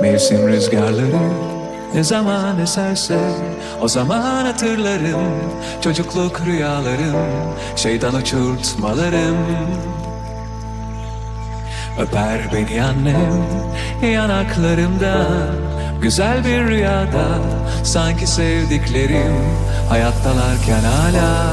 Mevsim rüzgarları ne zaman eserse o zaman hatırlarım. Çocukluk rüyalarım, şeytan uçurtmalarım. Öper beni annem yanaklarımdan, güzel bir rüyada, sanki sevdiklerim hayattalarken hala.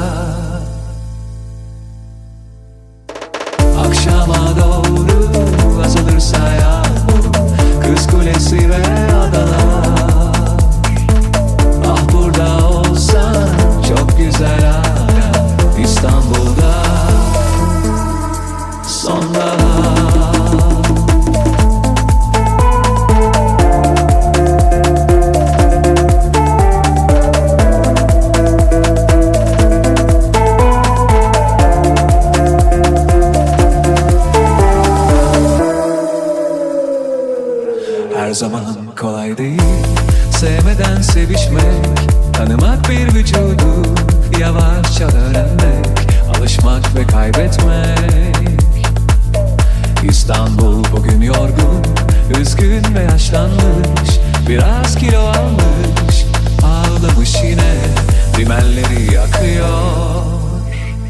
Akşama doğru azalırsa yağmur, Kız Kulesi ve adalar. Ah burada olsan çok güzel hala, İstanbul'da sonbahar. Her zaman kolay değil sevmeden sevişmek, tanımak bir vücudu, yavaşça öğrenmek, alışmak ve kaybetmek. İstanbul bugün yorgun, üzgün ve yaşlanmış, biraz kilo almış, ağlamış yine, rimelleri yakıyor.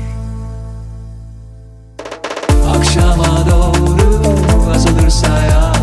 Akşama doğru azalırsa ya